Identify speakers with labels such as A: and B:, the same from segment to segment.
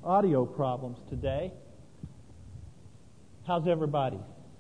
A: audio problems today. How's everybody?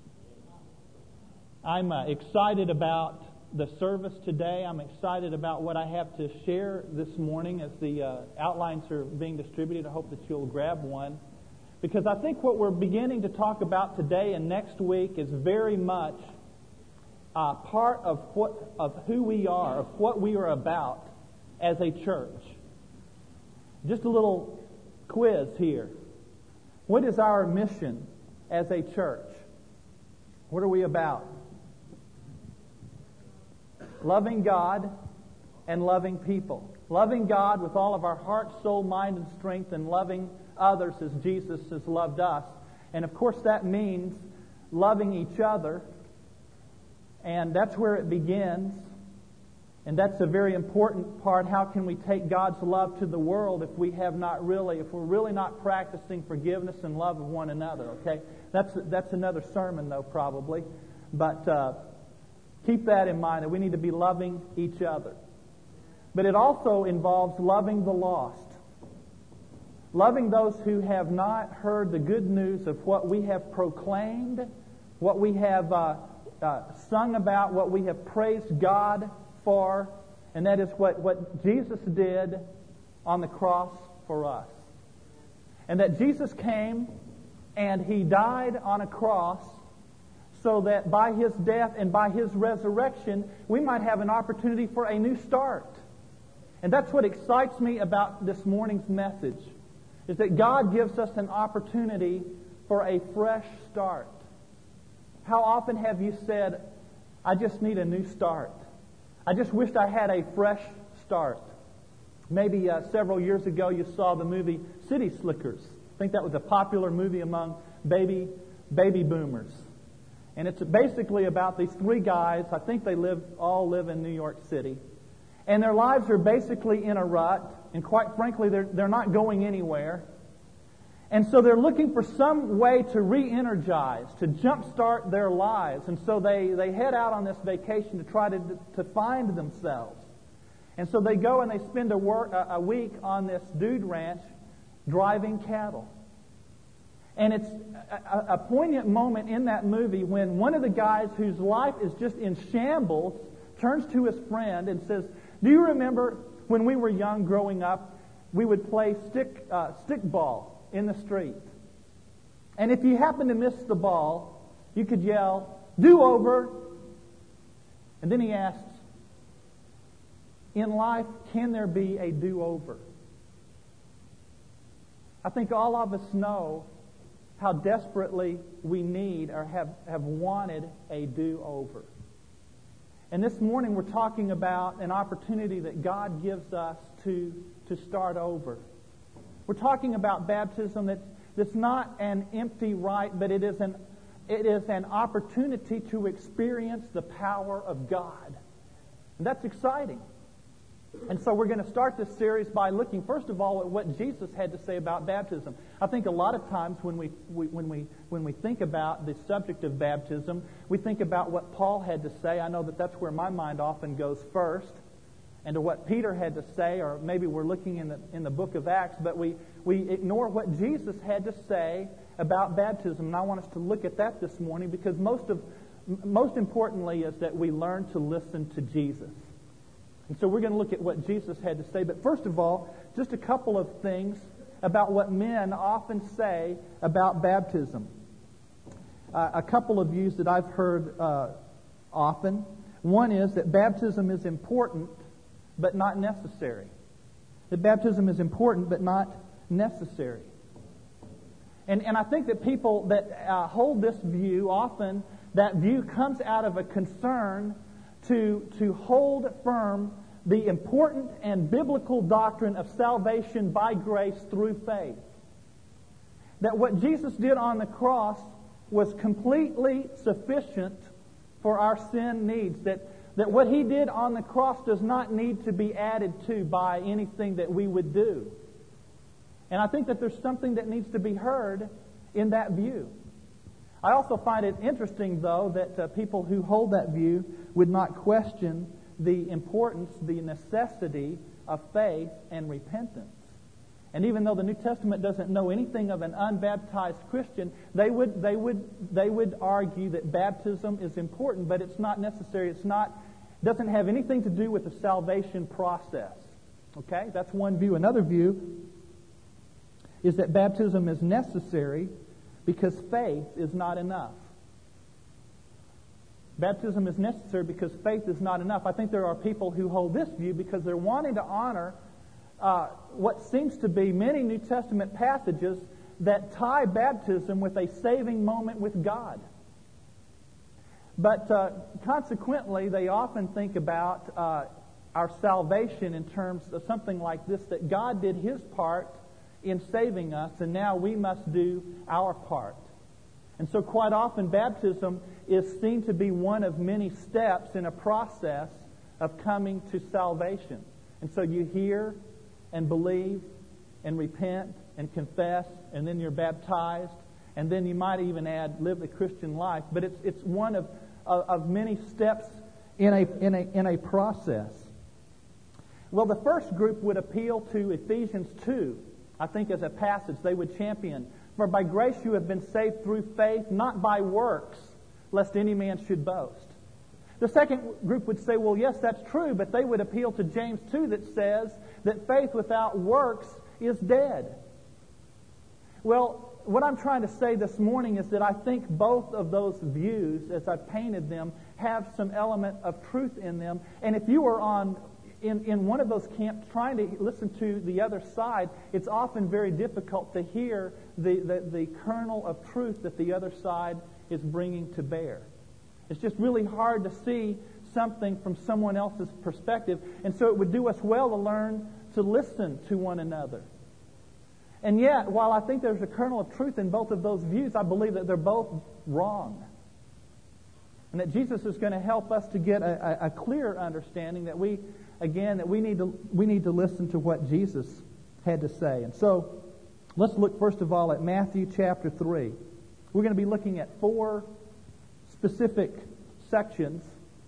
A: I'm excited about the service today. I'm excited about what I have to share this morning as the outlines are being distributed. I hope that you'll grab one, because I think what we're beginning to talk about today and next week is very much part of who we are, of what we are about as a church. Just a little quiz here. What is our mission as a church? What are we about? Loving God and loving people. Loving God with all of our heart, soul, mind, and strength, and loving others as Jesus has loved us. And of course that means loving each other. And that's where it begins. And that's a very important part. How can we take God's love to the world if we're really not practicing forgiveness and love of one another? Okay, that's another sermon though, probably. But keep that in mind, that we need to be loving each other. But it also involves loving the lost, loving those who have not heard the good news of what we have proclaimed, what we have sung about, what we have praised God for, and that is what Jesus did on the cross for us. And that Jesus came and He died on a cross so that by His death and by His resurrection we might have an opportunity for a new start. And that's what excites me about this morning's message, is that God gives us an opportunity for a fresh start. How often have you said, I just need a new start? I just wished I had a fresh start. Maybe several years ago you saw the movie City Slickers. I think that was a popular movie among baby boomers. And it's basically about these three guys. I think they all live in New York City. And their lives are basically in a rut. And quite frankly, they're not going anywhere. And so they're looking for some way to re-energize, to jumpstart their lives. And so they head out on this vacation to try to find themselves. And so they go and they spend a week on this dude ranch driving cattle. And it's a poignant moment in that movie when one of the guys whose life is just in shambles turns to his friend and says, do you remember when we were young growing up, we would play stick ball in the street? And if you happened to miss the ball, you could yell, do over. And then he asks, in life, can there be a do-over? I think all of us know how desperately we need or have wanted a do-over. And this morning we're talking about an opportunity that God gives us to start over. We're talking about baptism that's not an empty rite, but it is an opportunity to experience the power of God. And that's exciting. And so we're going to start this series by looking, first of all, at what Jesus had to say about baptism. I think a lot of times when we think about the subject of baptism, we think about what Paul had to say. I know that's where my mind often goes first, and to what Peter had to say, or maybe we're looking in the book of Acts, but we ignore what Jesus had to say about baptism. And I want us to look at that this morning, because most importantly is that we learn to listen to Jesus. And so we're going to look at what Jesus had to say. But first of all, just a couple of things about what men often say about baptism. A couple of views that I've heard often. One is that baptism is important, but not necessary. That baptism is important, but not necessary. And I think that people that hold this view, often that view comes out of a concern to hold firm the important and biblical doctrine of salvation by grace through faith. That what Jesus did on the cross was completely sufficient for our sin needs. That what He did on the cross does not need to be added to by anything that we would do. And I think that there's something that needs to be heard in that view. I also find it interesting, though, that people who hold that view would not question the importance, the necessity of faith and repentance. And even though the New Testament doesn't know anything of an unbaptized Christian, they would argue that baptism is important, but it's not necessary. Doesn't have anything to do with the salvation process. Okay? That's one view. Another view is that baptism is necessary because faith is not enough. Baptism is necessary because faith is not enough. I think there are people who hold this view because they're wanting to honor what seems to be many New Testament passages that tie baptism with a saving moment with God. But consequently, they often think about our salvation in terms of something like this, that God did His part in saving us, and now we must do our part. And so quite often baptism is seen to be one of many steps in a process of coming to salvation. And so you hear and believe and repent and confess, and then you're baptized, and then you might even add live the Christian life. But it's one of many steps in a process. Well, the first group would appeal to Ephesians 2, I think, as a passage they would champion. For by grace you have been saved through faith, not by works, lest any man should boast. The second group would say, well, yes, that's true, but they would appeal to James 2 that says that faith without works is dead. Well, what I'm trying to say this morning is that I think both of those views, as I've painted them, have some element of truth in them. And if you are in one of those camps trying to listen to the other side, it's often very difficult to hear the kernel of truth that the other side is bringing to bear. It's just really hard to see something from someone else's perspective. And so it would do us well to learn to listen to one another. And yet, while I think there's a kernel of truth in both of those views, I believe that they're both wrong. And that Jesus is going to help us to get a clear understanding that we need to listen to what Jesus had to say. And so, let's look first of all at Matthew chapter 3. We're going to be looking at 4 specific sections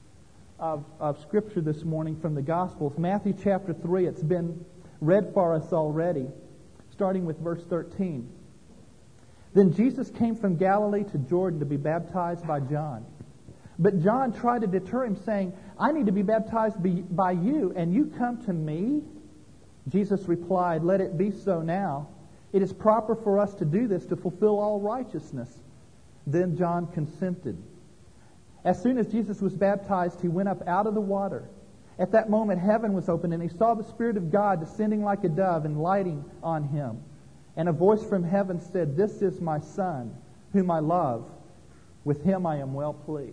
A: of Scripture this morning from the Gospels. Matthew chapter 3, it's been read for us already, starting with verse 13. Then Jesus came from Galilee to Jordan to be baptized by John. But John tried to deter him, saying, I need to be baptized by you, and you come to me? Jesus replied, let it be so now. It is proper for us to do this to fulfill all righteousness. Then John consented. As soon as Jesus was baptized, he went up out of the water. At that moment, heaven was opened, and he saw the Spirit of God descending like a dove and lighting on him. And a voice from heaven said, this is my Son, whom I love. With him I am well pleased.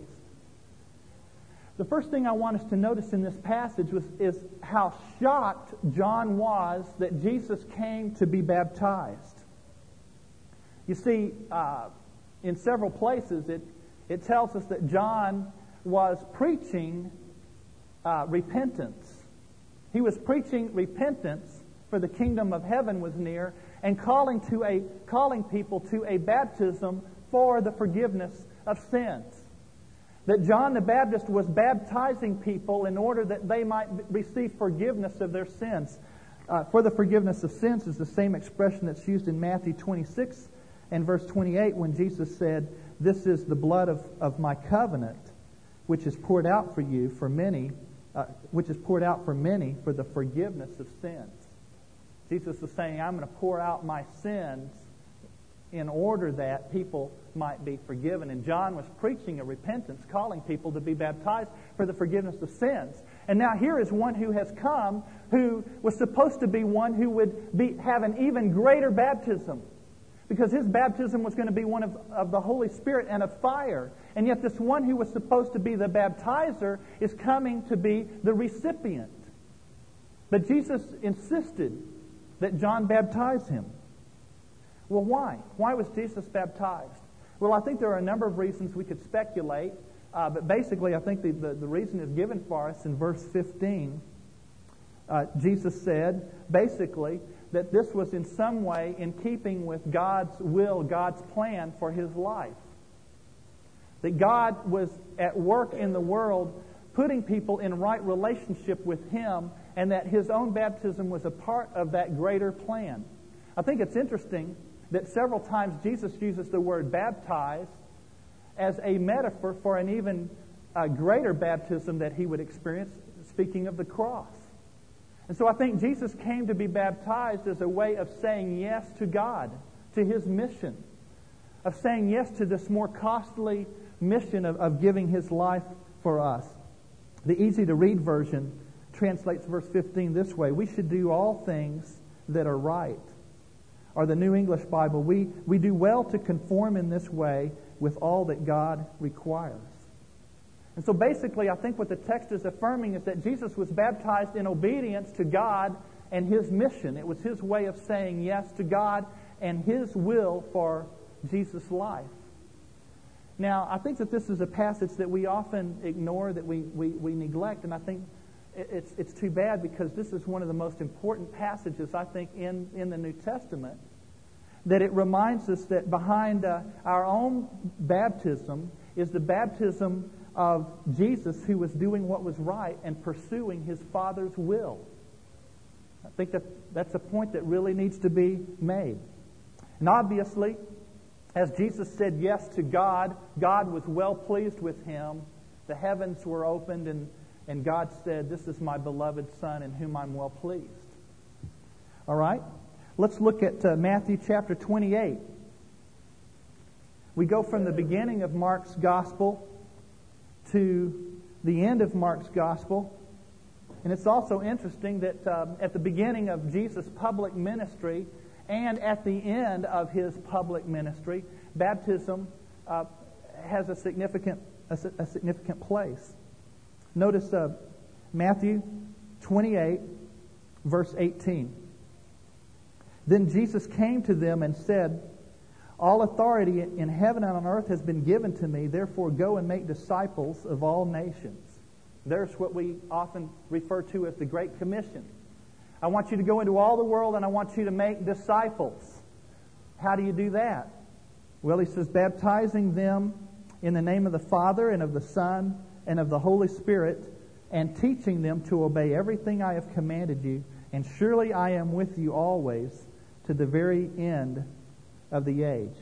A: The first thing I want us to notice in this passage is how shocked John was that Jesus came to be baptized. You see, in several places it tells us that John was preaching repentance. He was preaching repentance, for the kingdom of heaven was near, and calling people to a baptism for the forgiveness of sins. That John the Baptist was baptizing people in order that they might receive forgiveness of their sins. For the forgiveness of sins is the same expression that's used in Matthew 26 and verse 28 when Jesus said, this is the blood of my covenant, which is poured out for you for many, for the forgiveness of sins. Jesus is saying, I'm going to pour out my sins in order that people might be forgiven. And John was preaching a repentance, calling people to be baptized for the forgiveness of sins. And now here is one who has come, who was supposed to be one who would have an even greater baptism, because his baptism was going to be one of the Holy Spirit and of fire. And yet this one who was supposed to be the baptizer is coming to be the recipient. But Jesus insisted that John baptize him. Well, why? Why was Jesus baptized? Well, I think there are a number of reasons we could speculate, but basically I think the reason is given for us in verse 15. Jesus said, basically, that this was in some way in keeping with God's will, God's plan for his life. That God was at work in the world putting people in right relationship with him, and that his own baptism was a part of that greater plan. I think it's interesting that several times Jesus uses the word baptize as a metaphor for an even greater baptism that he would experience, speaking of the cross. And so I think Jesus came to be baptized as a way of saying yes to God, to His mission, of saying yes to this more costly mission of giving His life for us. The easy-to-read version translates verse 15 this way: we should do all things that are right. Or the New English Bible, we do well to conform in this way with all that God requires. And so basically, I think what the text is affirming is that Jesus was baptized in obedience to God and His mission. It was His way of saying yes to God and His will for Jesus' life. Now, I think that this is a passage that we often ignore, that we neglect, and I think it's too bad, because this is one of the most important passages, I think, in the New Testament, that it reminds us that behind our own baptism is the baptism of Jesus, who was doing what was right and pursuing His Father's will. I think that's a point that really needs to be made. And obviously, as Jesus said yes to God, God was well pleased with Him. The heavens were opened, and God said, "This is my beloved Son in whom I'm well pleased." All right? Let's look at Matthew chapter 28. We go from the beginning of Mark's Gospel to the end of Mark's Gospel. And it's also interesting that at the beginning of Jesus' public ministry and at the end of His public ministry, baptism has a significant place. Notice Matthew 28, verse 18. Then Jesus came to them and said, "All authority in heaven and on earth has been given to me. Therefore go and make disciples of all nations." There's what we often refer to as the Great Commission. I want you to go into all the world, and I want you to make disciples. How do you do that? Well, He says, baptizing them in the name of the Father and of the Son and of the Holy Spirit, and teaching them to obey everything I have commanded you. And surely I am with you always, to the very end of the age.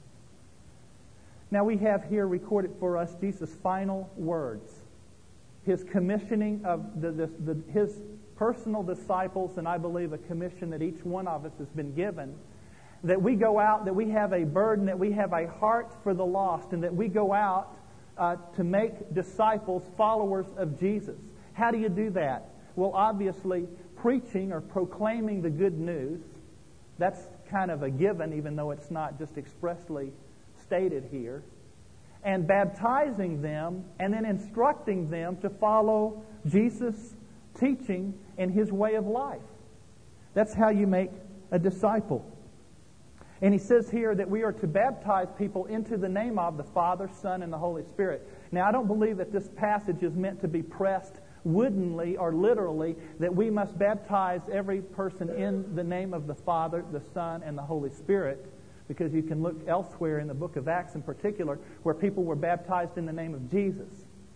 A: Now we have here recorded for us Jesus' final words, His commissioning of His personal disciples, and I believe a commission that each one of us has been given, that we go out, that we have a burden, that we have a heart for the lost, and that we go out to make disciples, followers of Jesus. How do you do that? Well, obviously, preaching or proclaiming the good news. That's kind of a given, even though it's not just expressly stated here. And baptizing them, and then instructing them to follow Jesus' teaching and His way of life. That's how you make a disciple. And He says here that we are to baptize people into the name of the Father, Son, and the Holy Spirit. Now, I don't believe that this passage is meant to be pressed woodenly or literally, that we must baptize every person in the name of the Father, the Son, and the Holy Spirit, because you can look elsewhere in the book of Acts in particular where people were baptized in the name of Jesus.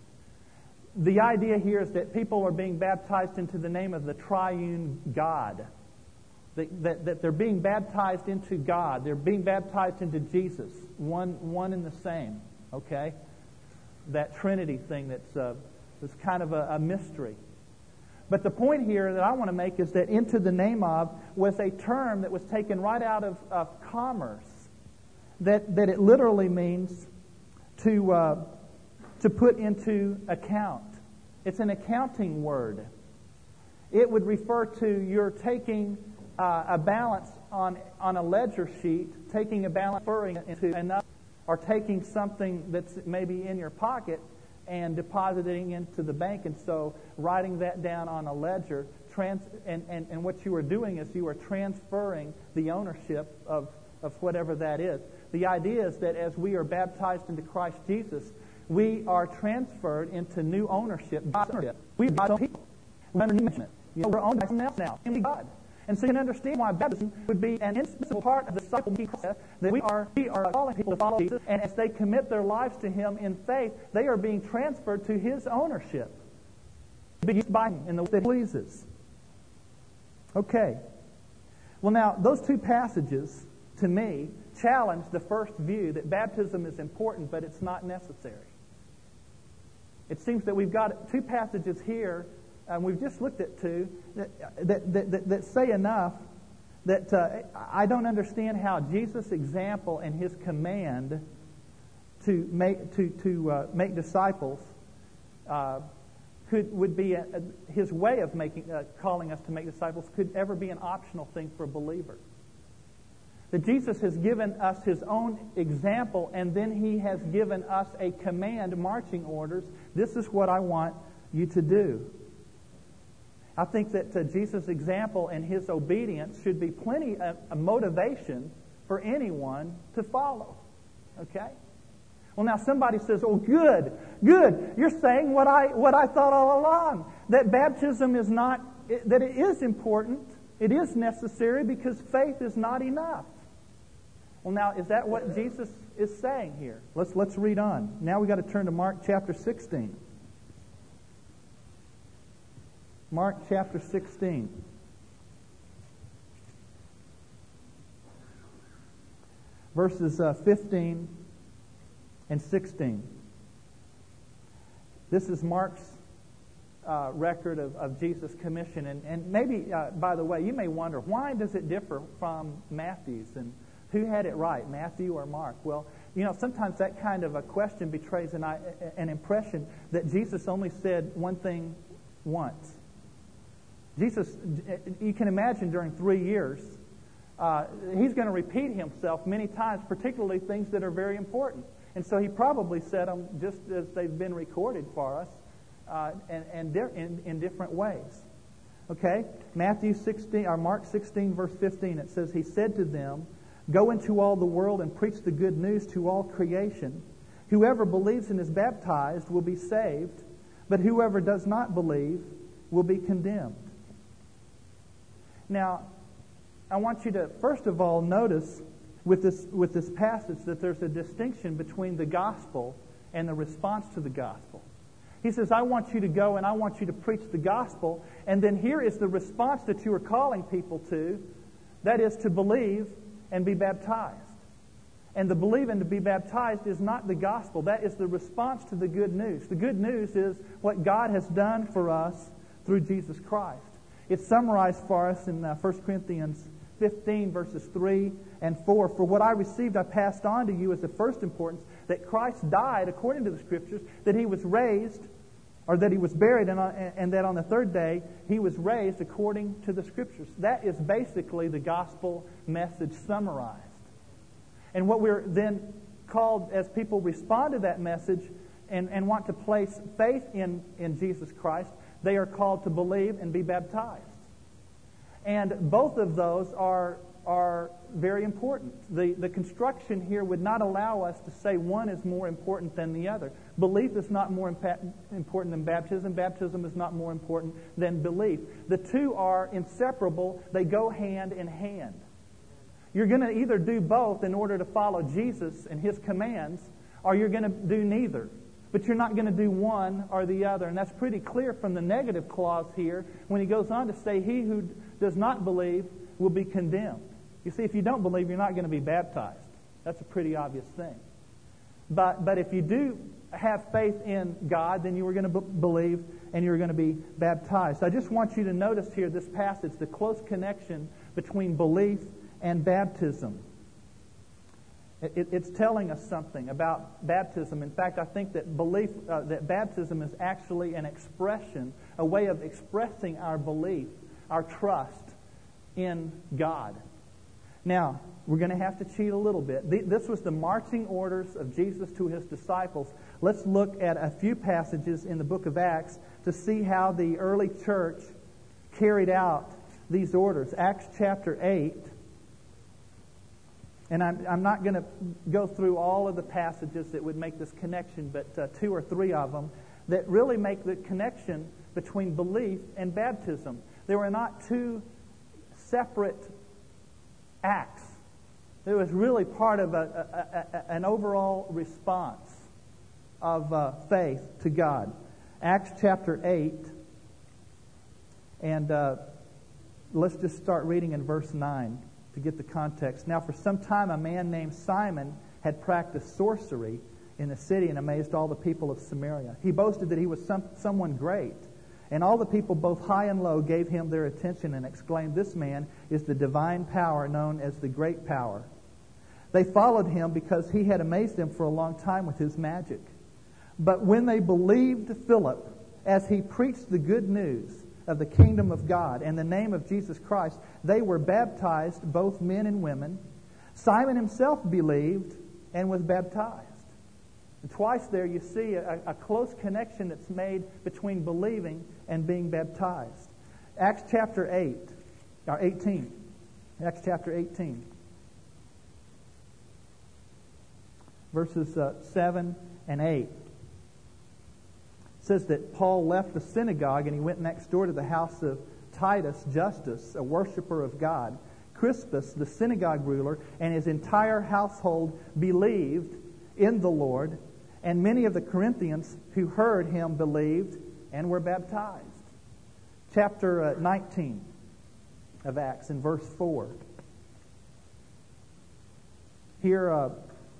A: The idea here is that people are being baptized into the name of the triune God. That they're being baptized into God. They're being baptized into Jesus. One and the same. Okay? That Trinity thing that's kind of a mystery. But the point here that I want to make is that into the name of was a term that was taken right out of commerce. That it literally means to put into account. It's an accounting word. It would refer to you're taking a balance on a ledger sheet, taking a balance, referring it into another, or taking something that's maybe in your pocket and depositing into the bank, and so writing that down on a ledger. And what you are doing is you are transferring the ownership of whatever that is. The idea is that as we are baptized into Christ Jesus, we are transferred into new ownership. We are people. We're under new management. We're owned by someone else now. God. And so you can understand why baptism would be an indispensable part of the discipleship process, that we are calling people to follow Jesus, and as they commit their lives to Him in faith, they are being transferred to His ownership, to be used by Him in the way that He pleases. Okay. Well, now, those two passages, to me, challenge the first view that baptism is important, but it's not necessary. It seems that we've got two passages here, and we've just looked at two, that say enough that I don't understand how Jesus' example and his command to make disciples would be his way of calling us to make disciples could ever be an optional thing for a believer. That Jesus has given us his own example, and then he has given us a command, marching orders. This is what I want you to do. I think that Jesus' example and his obedience should be plenty of motivation for anyone to follow. Okay? Well, now somebody says, "Oh, good. You're saying what I thought all along, that baptism is not, that it is important, it is necessary because faith is not enough." Well, now is that what Jesus is saying here? Let's read on. Now we got to turn to Mark chapter 16. Mark chapter 16. Verses 15 and 16. This is Mark's record of Jesus' commission. And maybe, by the way, you may wonder, why does it differ from Matthew's? And who had it right, Matthew or Mark? Well, sometimes that kind of a question betrays an impression that Jesus only said one thing once. Jesus, you can imagine during 3 years, he's going to repeat himself many times, particularly things that are very important. And so he probably said them just as they've been recorded for us, and in different ways. Okay? Matthew 16 or Mark 16, verse 15, it says, "He said to them, 'Go into all the world and preach the good news to all creation. Whoever believes and is baptized will be saved, but whoever does not believe will be condemned.'" Now, I want you to first of all notice with this passage that there's a distinction between the gospel and the response to the gospel. He says, "I want you to go and I want you to preach the gospel," and then here is the response that you are calling people to, that is to believe and be baptized. And to believe and to be baptized is not the gospel. That is the response to the good news. The good news is what God has done for us through Jesus Christ. It's summarized for us in 1 Corinthians 15, verses 3 and 4. "For what I received I passed on to you as the first importance, that Christ died according to the Scriptures, that he was raised, or that he was buried, and that on the third day he was raised according to the Scriptures." That is basically the gospel message summarized. And what we're then called, as people respond to that message and want to place faith in Jesus Christ, they are called to believe and be baptized. And both of those are very important. The construction here would not allow us to say one is more important than the other. Belief is not more important than baptism. Baptism is not more important than belief. The two are inseparable. They go hand in hand. You're going to either do both in order to follow Jesus and his commands, or you're going to do neither. But you're not going to do one or the other. And that's pretty clear from the negative clause here when he goes on to say, "He who does not believe will be condemned." You see, if you don't believe, you're not going to be baptized. That's a pretty obvious thing. But if you do have faith in God, then you are going to believe and you're going to be baptized. I just want you to notice here this passage, the close connection between belief and baptism. It's telling us something about baptism. In fact, I think that that baptism is actually an expression, a way of expressing our belief, our trust in God. Now, we're going to have to cheat a little bit. This was the marching orders of Jesus to his disciples. Let's look at a few passages in the book of Acts to see how the early church carried out these orders. Acts chapter 8. And I'm not going to go through all of the passages that would make this connection, but 2 or 3 of them that really make the connection between belief and baptism. They were not two separate acts. It was really part of an overall response of faith to God. Acts chapter 8 and let's just start reading in verse 9 to get the context. Now, for some time, a man named Simon had practiced sorcery in the city and amazed all the people of Samaria. He boasted that he was someone great. And all the people, both high and low, gave him their attention and exclaimed, "This man is the divine power known as the Great Power." They followed him because he had amazed them for a long time with his magic. But when they believed Philip as he preached the good news of the kingdom of God and the name of Jesus Christ, they were baptized, both men and women. Simon himself believed and was baptized. And twice there you see a close connection that's made between believing and being baptized. Acts chapter 18. Acts chapter 18. Verses 7 and 8. It says that Paul left the synagogue and he went next door to the house of Titus Justus, a worshiper of God. Crispus, the synagogue ruler, and his entire household believed in the Lord, and many of the Corinthians who heard him believed and were baptized. Chapter 19 of Acts, in verse 4. Here,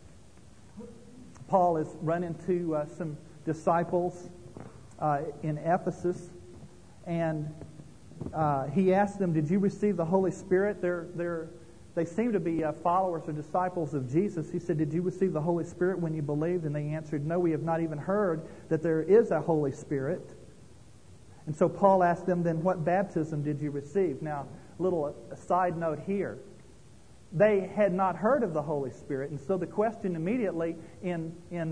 A: Paul has run into some disciples in Ephesus, and he asked them, "Did you receive the Holy Spirit?" They seem to be followers or disciples of Jesus. He said, "Did you receive the Holy Spirit when you believed?" And they answered, "No, we have not even heard that there is a Holy Spirit." And so Paul asked them, "Then what baptism did you receive?" Now, a little side note here. They had not heard of the Holy Spirit, and so the question immediately in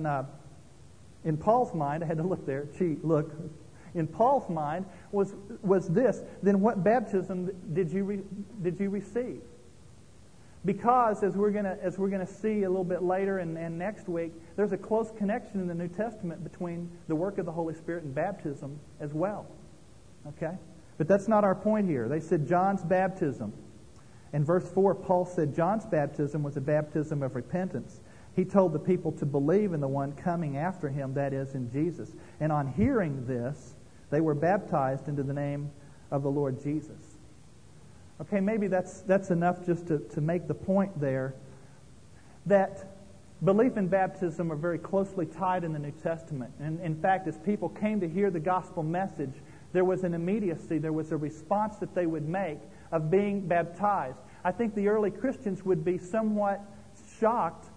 A: Paul's mind, I had to look there, in Paul's mind was this: then what baptism did you receive? Because as we're gonna see a little bit later and next week, there's a close connection in the New Testament between the work of the Holy Spirit and baptism as well. Okay? But that's not our point here. They said John's baptism. In verse 4, Paul said John's baptism was a baptism of repentance. He told the people to believe in the one coming after him, that is, in Jesus. And on hearing this, they were baptized into the name of the Lord Jesus. Okay, maybe that's enough just to make the point there that belief and baptism are very closely tied in the New Testament. And in fact, as people came to hear the gospel message, there was an immediacy, there was a response that they would make of being baptized. I think the early Christians would be somewhat shocked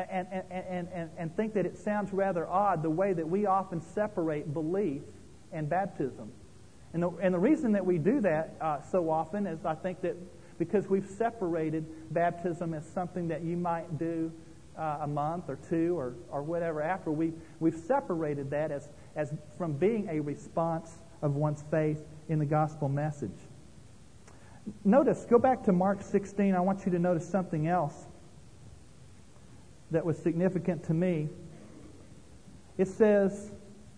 A: and think that it sounds rather odd the way that we often separate belief and baptism. And the reason that we do that so often is I think that because we've separated baptism as something that you might do a month or two or whatever after. We've separated that as from being a response of one's faith in the gospel message. Notice, go back to Mark 16. I want you to notice something else that was significant to me. It says,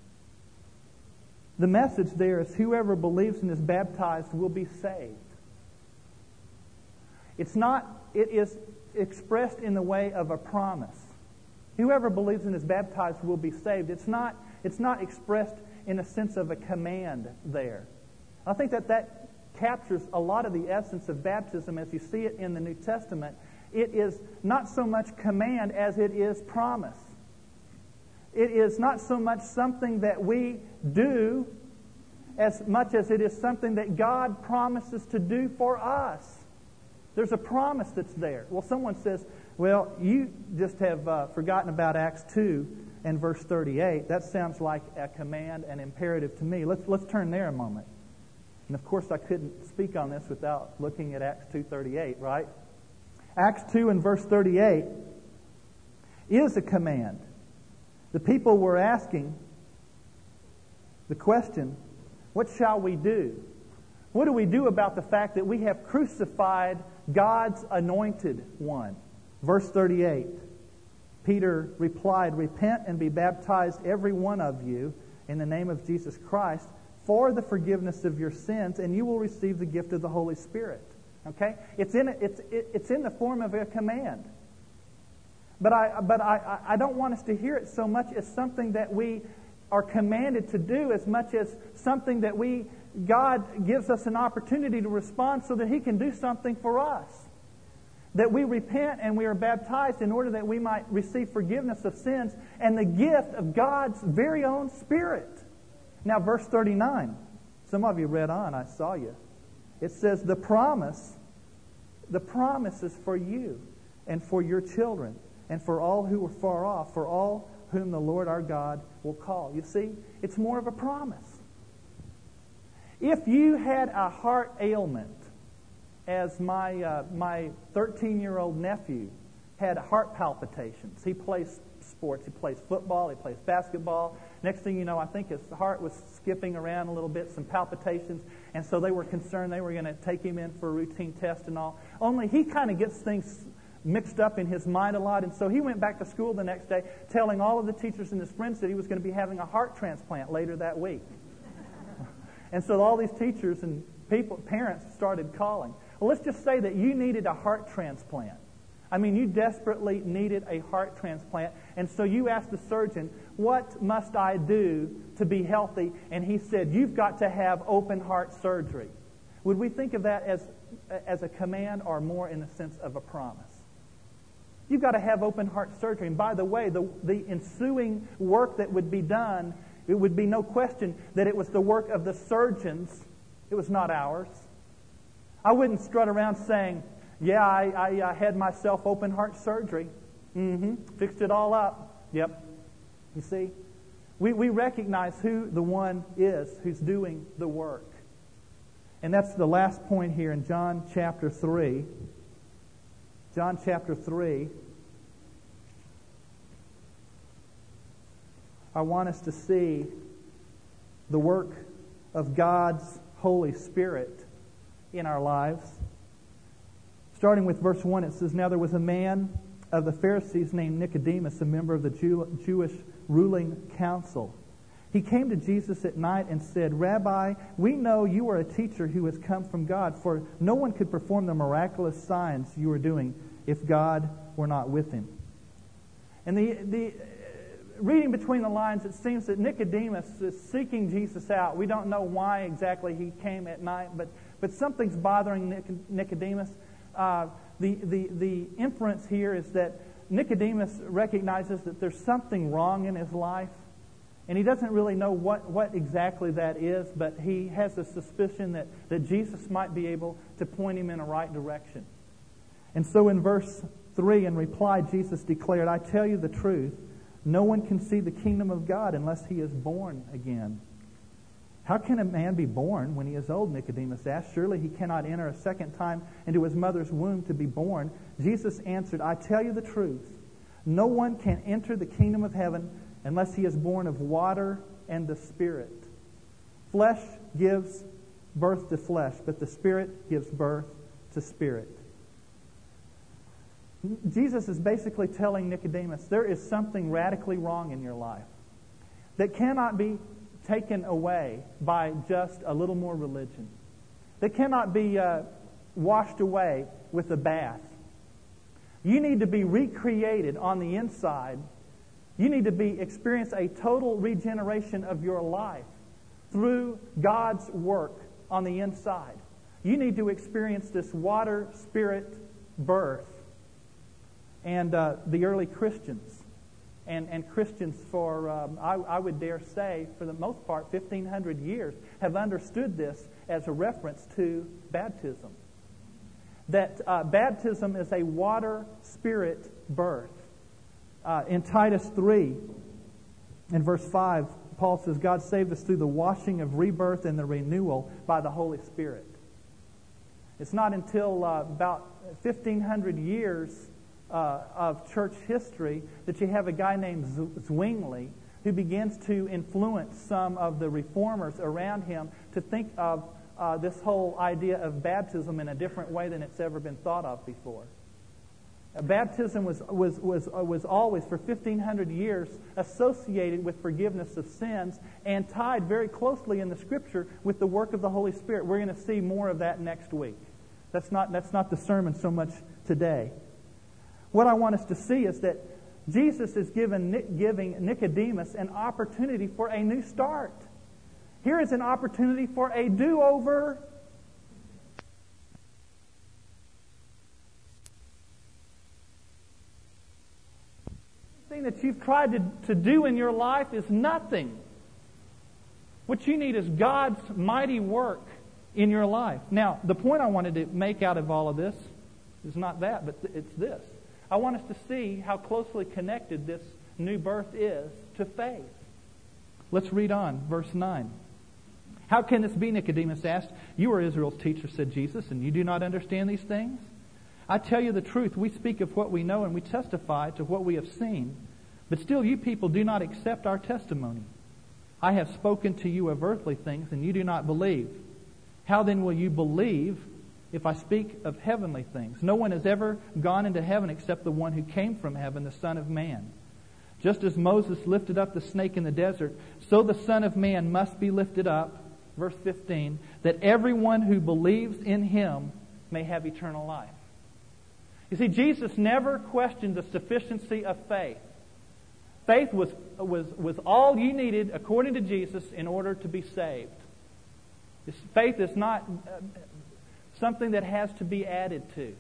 A: the message there is whoever believes and is baptized will be saved. It is expressed in the way of a promise. Whoever believes and is baptized will be saved. It's not expressed in a sense of a command there. I think that captures a lot of the essence of baptism as you see it in the New Testament. It is not so much command as it is promise. It is not so much something that we do as much as it is something that God promises to do for us. There's a promise that's there. Well, someone says, well, you just have forgotten about Acts 2 and verse 38. That sounds like a command, an imperative to me. Let's turn there a moment. And of course, I couldn't speak on this without looking at Acts 2:38, right? Acts 2 and verse 38 is a command. The people were asking the question, what shall we do? What do we do about the fact that we have crucified God's anointed one? Verse 38, Peter replied, repent and be baptized every one of you in the name of Jesus Christ for the forgiveness of your sins, and you will receive the gift of the Holy Spirit. Okay? It's in the form of a command. But I don't want us to hear it so much as something that we are commanded to do as much as something that we God gives us an opportunity to respond so that He can do something for us. That we repent and we are baptized in order that we might receive forgiveness of sins and the gift of God's very own Spirit. Now, verse 39. Some of you read on, I saw you. It says, the promise is for you and for your children and for all who are far off, for all whom the Lord our God will call. You see, it's more of a promise. If you had a heart ailment, as my 13-year-old nephew had heart palpitations. He plays sports. He plays football. He plays basketball. Next thing you know, I think his heart was skipping around a little bit, some palpitations. And so they were concerned they were going to take him in for a routine test and all. Only he kind of gets things mixed up in his mind a lot. And so he went back to school the next day telling all of the teachers and his friends that he was going to be having a heart transplant later that week. And so all these teachers and parents started calling. Well, let's just say that you needed a heart transplant. I mean, you desperately needed a heart transplant. And so you asked the surgeon, what must I do to be healthy? And he said, you've got to have open heart surgery. Would we think of that as a command or more in the sense of a promise? You've got to have open heart surgery. And by the way, the ensuing work that would be done, it would be no question that it was the work of the surgeons. It was not ours. I wouldn't strut around saying, yeah, I had myself open heart surgery. Fixed it all up. Yep. You see? We recognize who the one is who's doing the work. And that's the last point here in John chapter 3. John chapter 3. I want us to see the work of God's Holy Spirit in our lives. Starting with verse 1, it says, Now there was a man of the Pharisees named Nicodemus, a member of the Jewish ruling council. He came to Jesus at night and said, Rabbi, we know you are a teacher who has come from God, for no one could perform the miraculous signs you are doing if God were not with him. And the reading between the lines, it seems that Nicodemus is seeking Jesus out. We don't know why exactly he came at night, but something's bothering Nicodemus. The inference here is that Nicodemus recognizes that there's something wrong in his life, and he doesn't really know what exactly that is, but he has a suspicion that Jesus might be able to point him in a right direction. And so in verse 3, in reply, Jesus declared, I tell you the truth, no one can see the kingdom of God unless he is born again. How can a man be born when he is old? Nicodemus asked. Surely he cannot enter a second time into his mother's womb to be born. Jesus answered, I tell you the truth. No one can enter the kingdom of heaven unless he is born of water and the Spirit. Flesh gives birth to flesh, but the Spirit gives birth to spirit. Jesus is basically telling Nicodemus, there is something radically wrong in your life that cannot be taken away by just a little more religion. That cannot be washed away with a bath. You need to be recreated on the inside. You need to experience a total regeneration of your life through God's work on the inside. You need to experience this water spirit birth. And the early Christians and Christians for, I would dare say, for the most part, 1,500 years, have understood this as a reference to baptism. That baptism is a water spirit birth. In Titus 3, in verse 5, Paul says, God saved us through the washing of rebirth and the renewal by the Holy Spirit. It's not until about 1,500 years of church history that you have a guy named Zwingli who begins to influence some of the reformers around him to think of this whole idea of baptism in a different way than it's ever been thought of before. Baptism was always, for 1,500 years, associated with forgiveness of sins and tied very closely in the Scripture with the work of the Holy Spirit. We're going to see more of that next week. That's not the sermon so much today. What I want us to see is that Jesus is giving Nicodemus an opportunity for a new start. Here is an opportunity for a do-over. Everything that you've tried to do in your life is nothing. What you need is God's mighty work in your life. Now, the point I wanted to make out of all of this is not that, but it's this. I want us to see how closely connected this new birth is to faith. Let's read on, verse 9. How can this be, Nicodemus asked. You are Israel's teacher, said Jesus, and you do not understand these things? I tell you the truth, we speak of what we know and we testify to what we have seen, but still you people do not accept our testimony. I have spoken to you of earthly things, and you do not believe. How then will you believe if I speak of heavenly things? No one has ever gone into heaven except the one who came from heaven, the Son of Man. Just as Moses lifted up the snake in the desert, so the Son of Man must be lifted up, verse 15, that everyone who believes in Him may have eternal life. You see, Jesus never questioned the sufficiency of faith. Faith was all you needed, according to Jesus, in order to be saved. Faith is not something that has to be added to.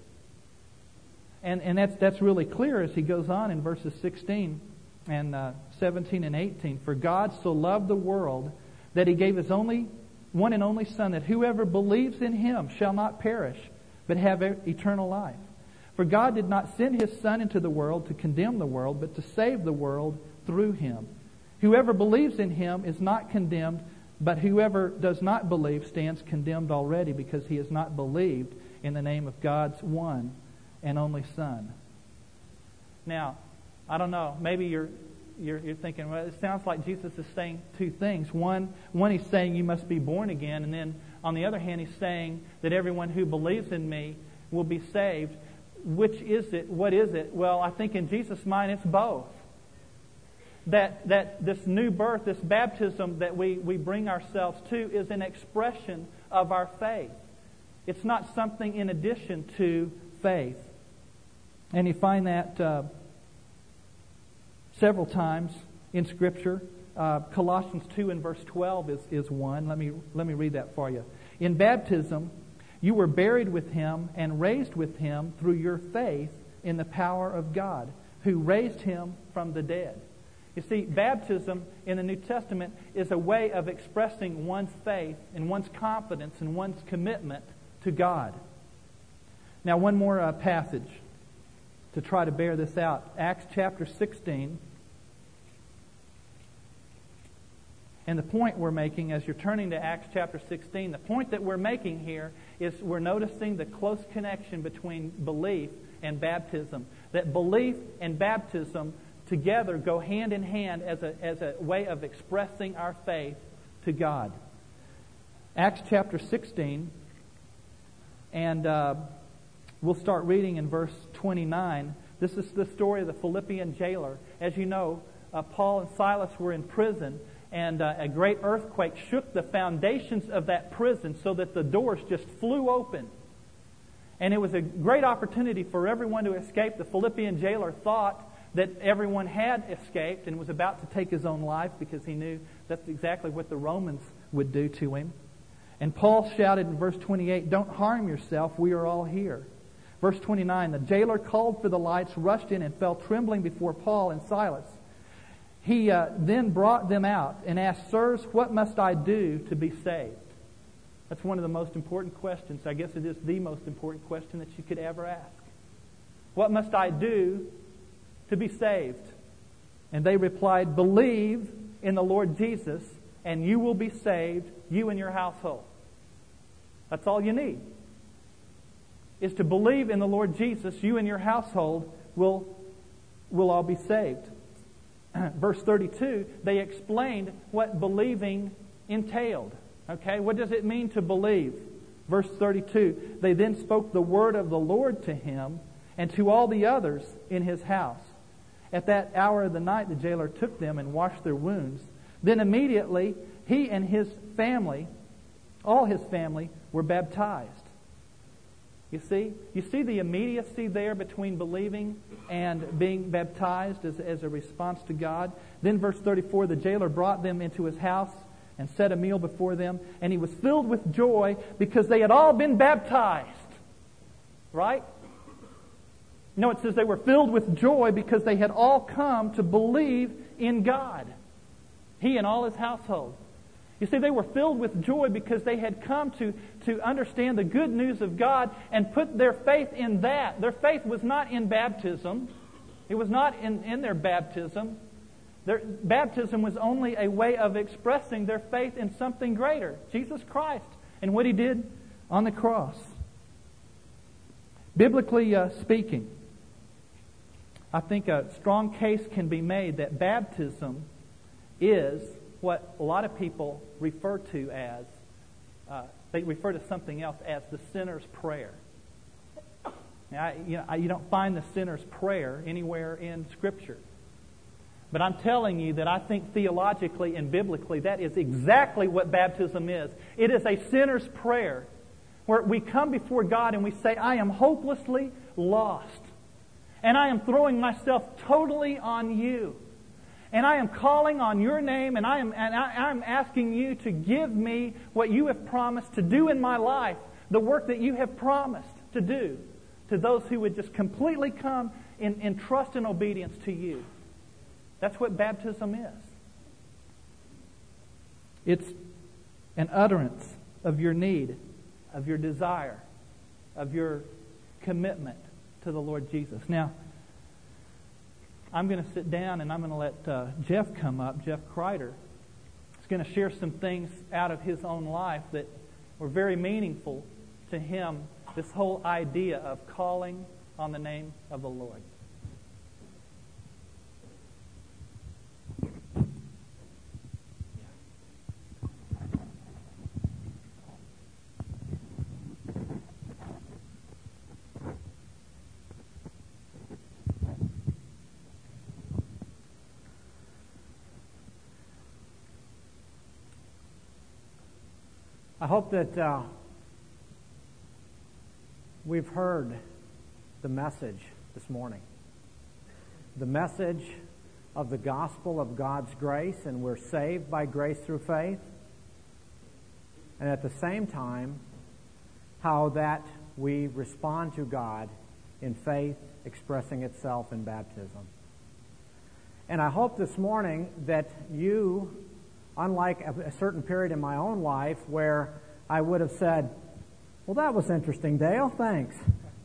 A: And that's really clear as he goes on in verses 16 and 17 and 18. For God so loved the world that He gave His one and only Son, that whoever believes in Him shall not perish, but have eternal life. For God did not send His Son into the world to condemn the world, but to save the world through Him. Whoever believes in Him is not condemned, but whoever does not believe stands condemned already, because he has not believed in the name of God's one and only Son. Now, I don't know, maybe you're thinking, well, it sounds like Jesus is saying two things. One, He's saying you must be born again, and then on the other hand, He's saying that everyone who believes in me will be saved. Which is it? What is it? Well, I think in Jesus' mind it's both. That this new birth, this baptism that we bring ourselves to is an expression of our faith. It's not something in addition to faith. And you find that several times in Scripture. Colossians 2 and verse 12 is one. Let me read that for you. In baptism, you were buried with Him and raised with Him through your faith in the power of God, who raised Him from the dead. You see, baptism in the New Testament is a way of expressing one's faith and one's confidence and one's commitment to God. Now, one more passage to try to bear this out. Acts chapter 16. And the point we're making, as you're turning to Acts chapter 16, the point that we're making here is we're noticing the close connection between belief and baptism. That belief and baptism together go hand in hand as a way of expressing our faith to God. Acts chapter 16, and we'll start reading in verse 29. This is the story of the Philippian jailer. As you know, Paul and Silas were in prison, and a great earthquake shook the foundations of that prison so that the doors just flew open. And it was a great opportunity for everyone to escape. The Philippian jailer thought that everyone had escaped and was about to take his own life because he knew that's exactly what the Romans would do to him. And Paul shouted in verse 28, "Don't harm yourself, we are all here." Verse 29, the jailer called for the lights, rushed in, and fell trembling before Paul and Silas. He then brought them out and asked, "Sirs, what must I do to be saved?" That's one of the most important questions. I guess it is the most important question that you could ever ask. What must I do to be saved? And they replied, "Believe in the Lord Jesus, and you will be saved, you and your household." That's all you need, is to believe in the Lord Jesus. You and your household will all be saved. Verse 32, they explained what believing entailed. Okay, what does it mean to believe? Verse 32, they then spoke the word of the Lord to him and to all the others in his house. At that hour of the night, the jailer took them and washed their wounds. Then immediately, he and his family, all his family, were baptized. You see the immediacy there between believing and being baptized as a response to God. Then verse 34, the jailer brought them into his house, and set a meal before them. And he was filled with joy because they had all been baptized. Right? No, it says they were filled with joy because they had all come to believe in God. He and all his household. You see, they were filled with joy because they had come to understand the good news of God and put their faith in that. Their faith was not in baptism. It was not in their baptism. Their baptism was only a way of expressing their faith in something greater, Jesus Christ, and what He did on the cross. Biblically speaking, I think a strong case can be made that baptism is what a lot of people refer to as, they refer to something else as the sinner's prayer. Now, you don't find the sinner's prayer anywhere in Scripture. But I'm telling you that I think theologically and biblically that is exactly what baptism is. It is a sinner's prayer where we come before God and we say, I am hopelessly lost. And I am throwing myself totally on You. And I am calling on Your name, and I'm asking You to give me what You have promised to do in my life, the work that You have promised to do to those who would just completely come in trust and obedience to You. That's what baptism is. It's an utterance of your need, of your desire, of your commitment to the Lord Jesus. Now, I'm going to sit down and I'm going to let Jeff come up, Jeff Kreider. He's going to share some things out of his own life that were very meaningful to him, this whole idea of calling on the name of the Lord.
B: I hope that we've heard the message this morning. The message of the gospel of God's grace, and we're saved by grace through faith. And at the same time, how that we respond to God in faith expressing itself in baptism. And I hope this morning that you, unlike a certain period in my own life where I would have said, well, that was interesting, Dale, thanks.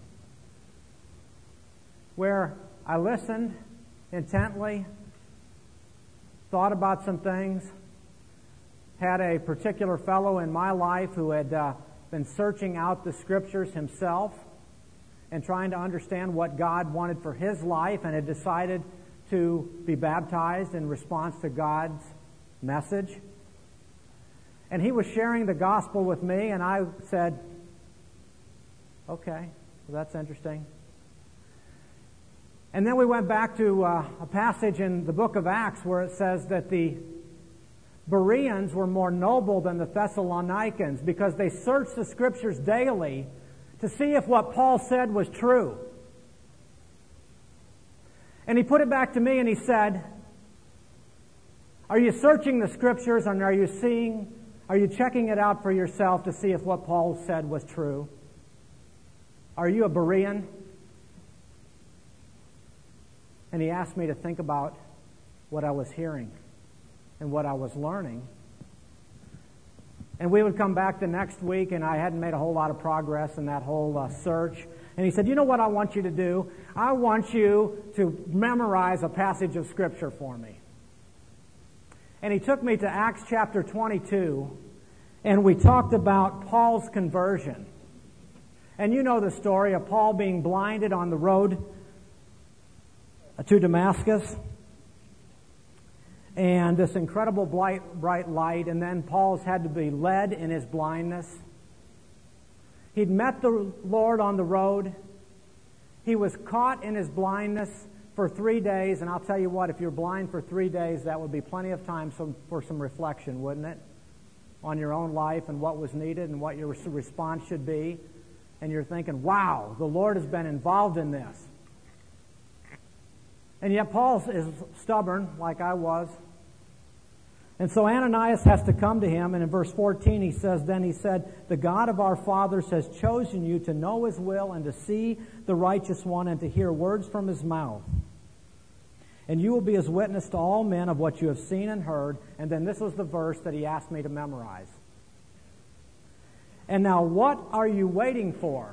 B: Where I listened intently, thought about some things, had a particular fellow in my life who had been searching out the Scriptures himself and trying to understand what God wanted for his life, and had decided to be baptized in response to God's message. And he was sharing the gospel with me, and I said, okay, well, that's interesting. And then we went back to a passage in the book of Acts where it says that the Bereans were more noble than the Thessalonians because they searched the Scriptures daily to see if what Paul said was true. And he put it back to me and he said, are you searching the Scriptures, and are you checking it out for yourself to see if what Paul said was true? Are you a Berean? And he asked me to think about what I was hearing and what I was learning. And we would come back the next week, and I hadn't made a whole lot of progress in that whole search. And he said, you know what I want you to do? I want you to memorize a passage of Scripture for me. And he took me to Acts chapter 22, and we talked about Paul's conversion. And you know the story of Paul being blinded on the road to Damascus, and this incredible bright light, and then Paul's had to be led in his blindness. He'd met the Lord on the road. He was caught in his blindness for 3 days, and I'll tell you what, if you're blind for 3 days, that would be plenty of time for some reflection, wouldn't it? On your own life and what was needed and what your response should be. And you're thinking, wow, the Lord has been involved in this. And yet Paul is stubborn, like I was. And so Ananias has to come to him, and in verse 14 he says, Then he said, The God of our fathers has chosen you to know His will and to see the righteous one and to hear words from His mouth. And you will be His witness to all men of what you have seen and heard. And then this was the verse that he asked me to memorize. And now what are you waiting for?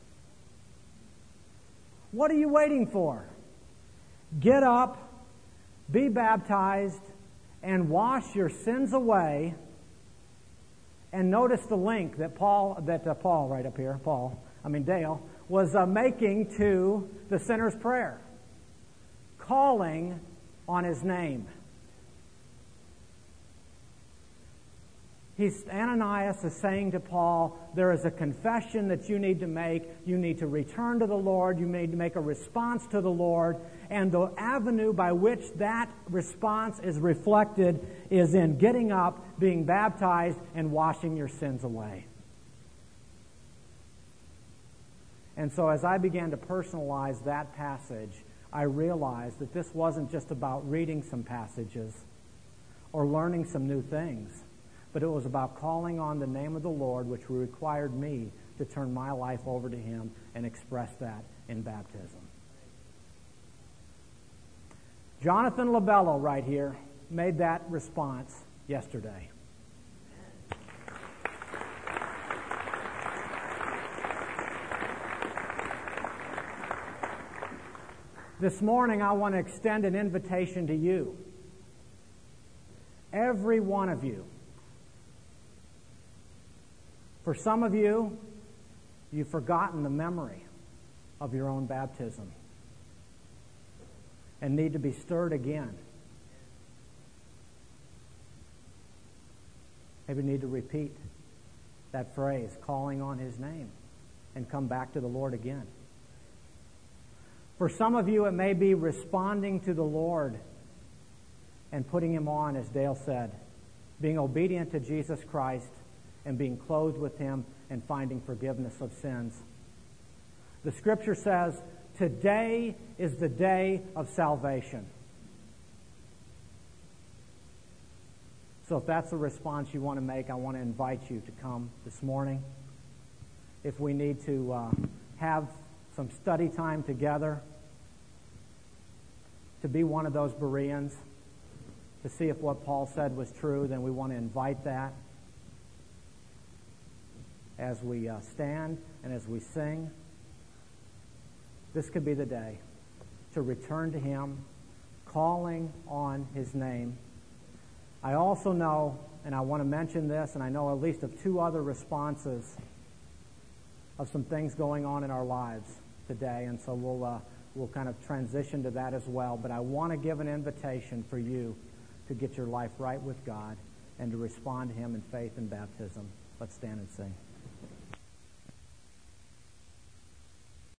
B: What are you waiting for? Get up, be baptized, and wash your sins away. And notice the link that Dale was making to the sinner's prayer, calling on his name. Ananias is saying to Paul, there is a confession that you need to make. You need to return to the Lord. You need to make a response to the Lord. And the avenue by which that response is reflected is in getting up, being baptized, and washing your sins away. And so as I began to personalize that passage, I realized that this wasn't just about reading some passages or learning some new things, but it was about calling on the name of the Lord, which required me to turn my life over to Him and express that in baptism. Jonathan Labello, right here, made that response yesterday. This morning, I want to extend an invitation to you. Every one of you. For some of you, you've forgotten the memory of your own baptism and need to be stirred again. Maybe you need to repeat that phrase, calling on His name, and come back to the Lord again. For some of you, it may be responding to the Lord and putting Him on, as Dale said, being obedient to Jesus Christ and being clothed with Him and finding forgiveness of sins. The Scripture says, today is the day of salvation. So if that's a response you want to make, I want to invite you to come this morning. If we need to have some study time together, to be one of those Bereans, to see if what Paul said was true, then we want to invite that as we stand and as we sing. This could be the day to return to Him, calling on His name. I also know, and I want to mention this, and I know at least of two other responses of some things going on in our lives today, and so we'll kind of transition to that as well. But I want to give an invitation for you to get your life right with God and to respond to Him in faith and baptism. Let's stand and sing.